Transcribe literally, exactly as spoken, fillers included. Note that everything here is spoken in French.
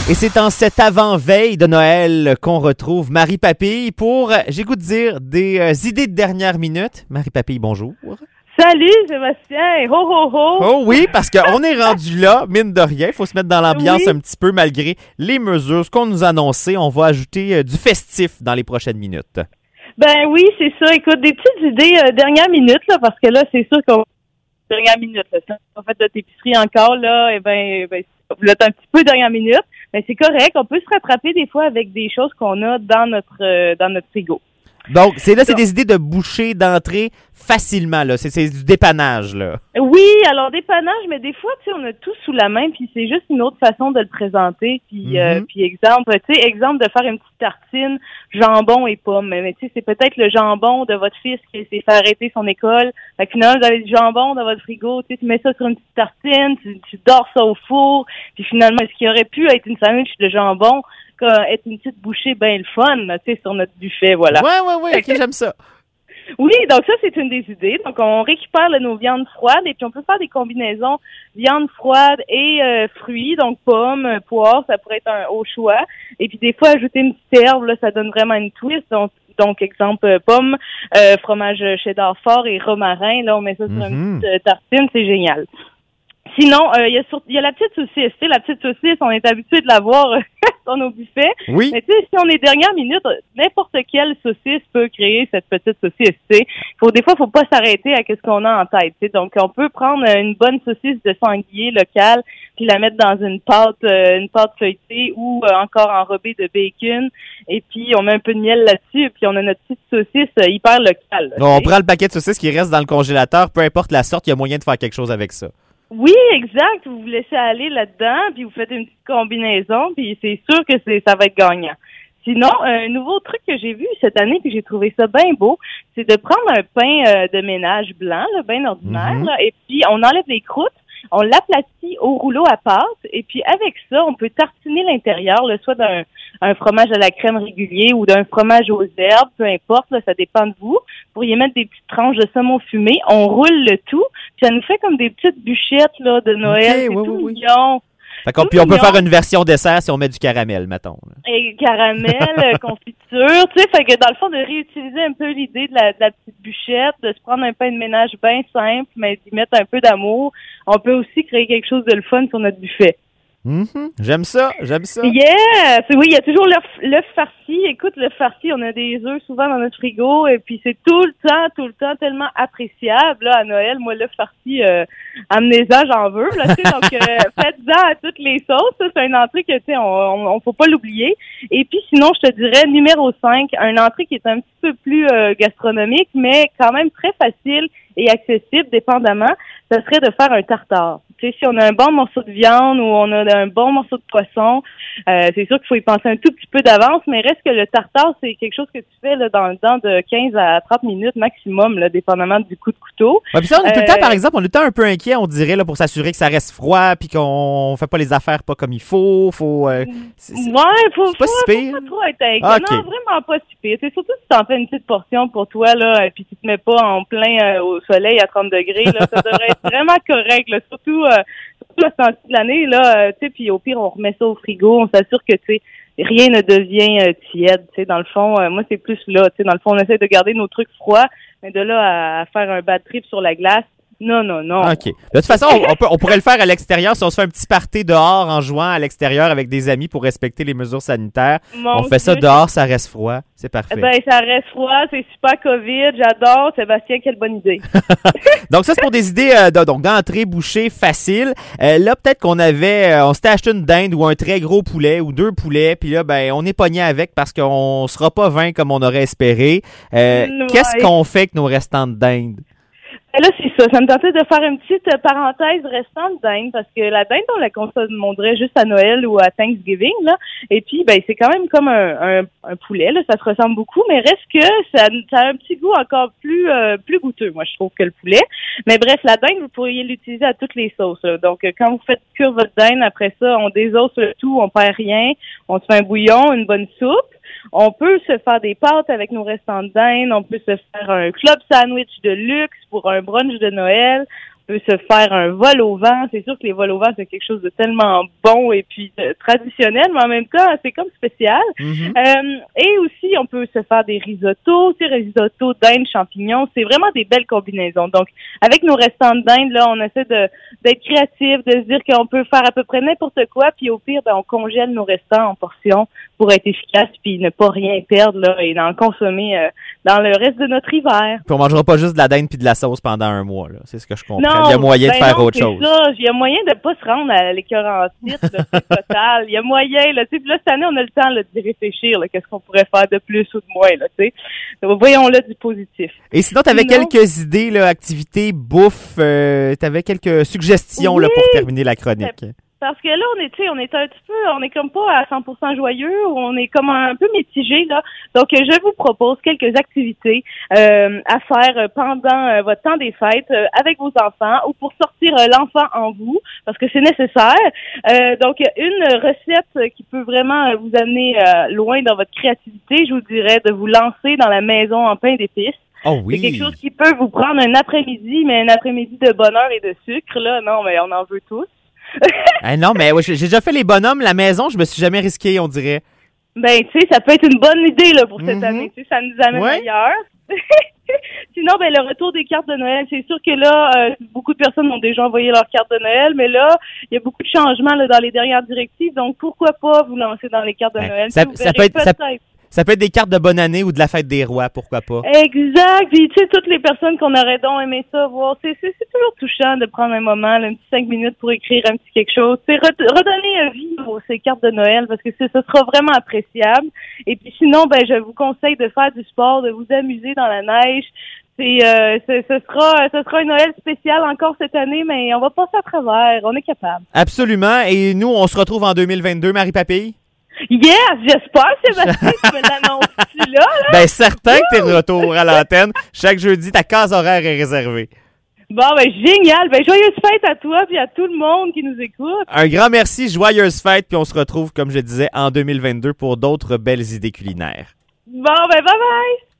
Et c'est en cette avant-veille de Noël qu'on retrouve Marie Papille pour, j'ai goût de dire, des euh, idées de dernière minute. Marie Papille, bonjour. Salut Sébastien, ho ho ho! Oh oui, parce qu'on est rendu là, mine de rien, il faut se mettre dans l'ambiance Oui. un petit peu malgré les mesures. Ce qu'on nous a annoncé, on va ajouter euh, du festif dans les prochaines minutes. Ben oui, c'est ça. Écoute, des petites idées euh, dernière minute, là, parce que là, c'est sûr qu'on dernière minute. Là. Si on fait notre épicerie encore, là, eh ben, ben vous êtes un petit peu dernière minute, mais c'est correct. On peut se rattraper des fois avec des choses qu'on a dans notre euh, dans notre frigo. Donc, c'est là, c'est des idées de boucher, d'entrée facilement, là. C'est, c'est du dépannage, là. Oui, alors dépannage, mais des fois, tu sais, on a tout sous la main, puis c'est juste une autre façon de le présenter. Puis, Mm-hmm. euh, puis exemple, tu sais, exemple de faire une petite tartine, jambon et pomme. Mais, mais tu sais, c'est peut-être le jambon de votre fils qui s'est fait arrêter son école. Fait que finalement, vous avez du jambon dans votre frigo, tu sais, tu mets ça sur une petite tartine, tu, tu dors ça au four, puis finalement, ce qui aurait pu être une sandwich de jambon, être une petite bouchée bien le fun, tu sais, sur notre buffet, voilà. Ouais, ouais, ouais, ok, j'aime ça. Oui, donc ça, c'est une des idées. Donc, on récupère là, nos viandes froides et puis on peut faire des combinaisons viande froide et euh, fruits, donc pommes, poires, ça pourrait être un au choix. Et puis, des fois, ajouter une petite herbe, là, ça donne vraiment une twist. Donc, donc exemple, euh, pommes, euh, fromage cheddar fort et romarin. Là, on met ça sur Mm-hmm. une petite euh, tartine, c'est génial. Sinon, il euh, y, y a la petite saucisse. Tu sais, la petite saucisse, on est habitué de la voir dans nos buffets. Oui. Mais tu sais, si on est dernière minute, n'importe quelle saucisse peut créer cette petite saucisse. Tu sais, faut des fois, faut pas s'arrêter à ce qu'on a en tête. Tu sais, donc on peut prendre une bonne saucisse de sanglier locale, puis la mettre dans une pâte, euh, une pâte feuilletée ou euh, encore enrobée de bacon. Et puis on met un peu de miel là-dessus, puis on a notre petite saucisse euh, hyper locale. Là, on prend le paquet de saucisses qui reste dans le congélateur, peu importe la sorte, il y a moyen de faire quelque chose avec ça. Oui, exact. Vous vous laissez aller là-dedans, puis vous faites une petite combinaison, puis c'est sûr que c'est ça va être gagnant. Sinon, un nouveau truc que j'ai vu cette année, puis j'ai trouvé ça bien beau, c'est de prendre un pain euh, de ménage blanc, là, bien ordinaire, Mm-hmm. là, et puis on enlève les croûtes, on l'aplatit au rouleau à pâte, et puis avec ça, on peut tartiner l'intérieur, là, soit d'un un fromage à la crème régulier ou d'un fromage aux herbes, peu importe, là, ça dépend de vous. Vous pourriez mettre des petites tranches de saumon fumé, on roule le tout, puis ça nous fait comme des petites bûchettes là, de Noël, Okay, c'est oui, tout oui, oui. mignon. Fait qu'on, puis on peut faire une version dessert si on met du caramel, mettons. Là. Et caramel, confiture, tu sais, fait que dans le fond, de réutiliser un peu l'idée de la, de la petite bûchette, de se prendre un pain de ménage bien simple, mais d'y mettre un peu d'amour, on peut aussi créer quelque chose de le fun sur notre buffet. Mm-hmm. J'aime ça, j'aime ça. Yeah! C'est, oui, il y a toujours l'œuf, l'œuf farci. Écoute, l'œuf farci, on a des œufs souvent dans notre frigo et puis c'est tout le temps, tout le temps tellement appréciable. Là, à Noël, moi, l'œuf farci, euh, amenez-en, j'en veux. Là, tu sais, donc, euh, faites-en à toutes les sauces. Ça, c'est un entrée que, tu sais, on, on, on faut pas l'oublier. Et puis, sinon, je te dirais, numéro cinq, un entrée qui est un petit peu plus euh, gastronomique, mais quand même très facile et accessible, dépendamment, ce serait de faire un tartare. Tu sais, si on a un bon morceau de viande ou on a un bon morceau de poisson, euh, c'est sûr qu'il faut y penser un tout petit peu d'avance, mais reste que le tartare, c'est quelque chose que tu fais là, dans le temps de quinze à trente minutes maximum, là, dépendamment du coup de couteau. Ouais, puis ça, on est tout le temps, Euh, par exemple, on est tout le temps un peu inquiet, on dirait, là, pour s'assurer que ça reste froid puis qu'on fait pas les affaires pas comme il faut. Faut euh, c'est, c'est, ouais, faut, c'est pas faut, si pire. faut pas trop être inquiet. Ah, ok. Non, vraiment pas si pire. C'est surtout si t'en fais une petite portion pour toi, là, et puis tu te mets pas en plein euh, au soleil à trente degrés, là, ça devrait être vraiment correct, là, surtout, euh, surtout à ce temps-ci de l'année, là, euh, tu sais, puis au pire, on remet ça au frigo, on s'assure que, tu sais, rien ne devient euh, tiède, tu sais, dans le fond, euh, moi, c'est plus là, tu sais, dans le fond, on essaie de garder nos trucs froids, mais de là à, à faire un bad trip sur la glace, non, non, non. OK. De toute façon, on, on, peut, on pourrait le faire à l'extérieur si on se fait un petit party dehors en jouant à l'extérieur avec des amis pour respecter les mesures sanitaires. Mon on fait ça Dieu. dehors, ça reste froid. C'est parfait. Ben, ça reste froid, c'est super COVID, j'adore. Sébastien, quelle bonne idée. Donc ça, c'est pour des idées euh, de, donc d'entrée bouchée facile. Euh, là, peut-être qu'on avait, euh, on s'était acheté une dinde ou un très gros poulet ou deux poulets, puis là, ben, on est pogné avec parce qu'on sera pas vingt comme on aurait espéré. Euh, Ouais. Qu'est-ce qu'on fait avec nos restants de dinde? Et là, c'est ça. Ça me tentait de faire une petite euh, parenthèse restante dinde, parce que la dinde, on la consommerait juste à Noël ou à Thanksgiving, là. Et puis, ben, c'est quand même comme un, un, un poulet, là. Ça se ressemble beaucoup, mais reste que ça, ça a un petit goût encore plus, euh, plus goûteux, moi, je trouve, que le poulet. Mais bref, la dinde, vous pourriez l'utiliser à toutes les sauces, là. Donc, euh, quand vous faites cuire votre dinde, après ça, on désosse le tout, on perd rien. On se fait un bouillon, une bonne soupe. On peut se faire des pâtes avec nos restants de dinde. On peut se faire un club sandwich de luxe pour un brunch de Noël. peut se faire un vol au vent. C'est sûr que les vols au vent, c'est quelque chose de tellement bon et puis euh, traditionnel, mais en même temps, c'est comme spécial. Mm-hmm. Euh, et aussi, on peut se faire des risottos, tu sais, risottos dinde, champignons. C'est vraiment des belles combinaisons. Donc, avec nos restants de dinde, là, on essaie de d'être créatif, de se dire qu'on peut faire à peu près n'importe quoi, puis au pire, ben, on congèle nos restants en portions pour être efficace, puis ne pas rien perdre là et en consommer euh, dans le reste de notre hiver. Puis on mangera pas juste de la dinde puis de la sauce pendant un mois, là. C'est ce que je comprends. Non, il y a moyen ben de faire non, autre chose. Ça. Il y a moyen de pas se rendre à l'écœurantite, là, c'est total. Il y a moyen, là, tu sais, là, cette année, on a le temps là, d'y réfléchir, là, qu'est-ce qu'on pourrait faire de plus ou de moins, là, tu sais. Voyons-le du positif. Et sinon, tu avais sinon, quelques idées, là, activités, bouffe, euh, tu avais quelques suggestions, oui, là, pour terminer la chronique. Parce que là, on est, tu sais, on est un petit peu, on est comme pas à cent pour cent joyeux, on est comme un peu mitigé, là. Donc, je vous propose quelques activités euh, à faire pendant euh, votre temps des fêtes euh, avec vos enfants ou pour sortir euh, l'enfant en vous, parce que c'est nécessaire. Euh, donc, une recette qui peut vraiment vous amener euh, loin dans votre créativité, je vous dirais de vous lancer dans la maison en pain d'épices. Oh oui. C'est quelque chose qui peut vous prendre un après-midi, mais un après-midi de bonheur et de sucre, là. Non, mais on en veut tous. ah non, mais ouais, j'ai déjà fait les bonhommes, la maison, je me suis jamais risqué, on dirait. Ben, tu sais, ça peut être une bonne idée là pour cette mm-hmm. année, tu sais, ça nous amène ouais. ailleurs. Sinon, ben le retour des cartes de Noël, c'est sûr que là, euh, beaucoup de personnes ont déjà envoyé leurs cartes de Noël, mais là, il y a beaucoup de changements là dans les dernières directives, donc pourquoi pas vous lancer dans les cartes de Noël? Ça, vous ça peut être... Ça... Ça peut être des cartes de bonne année ou de la fête des rois, pourquoi pas. Exact. Puis, tu sais, toutes les personnes qu'on aurait donc aimé ça voir, c'est, c'est, c'est toujours touchant de prendre un moment, là, un petit cinq minutes pour écrire un petit quelque chose. C'est redonner vie aux ces cartes de Noël parce que ce sera vraiment appréciable. Et puis sinon, ben, je vous conseille de faire du sport, de vous amuser dans la neige. C'est, euh, ce, ce sera, ce sera un Noël spécial encore cette année, mais on va passer à travers. On est capable. Absolument. Et nous, on se retrouve en deux mille vingt-deux, Marie Papille. Yes, j'espère, Sébastien, tu me l'annonces-tu là, là? Ben, certain que t'es de retour à l'antenne. Chaque jeudi, ta case horaire est réservée. Bon, ben, génial. Ben, joyeuse fête à toi puis à tout le monde qui nous écoute. Un grand merci, joyeuse fête, puis on se retrouve, comme je disais, en deux mille vingt-deux pour d'autres belles idées culinaires. Bon, ben, bye bye!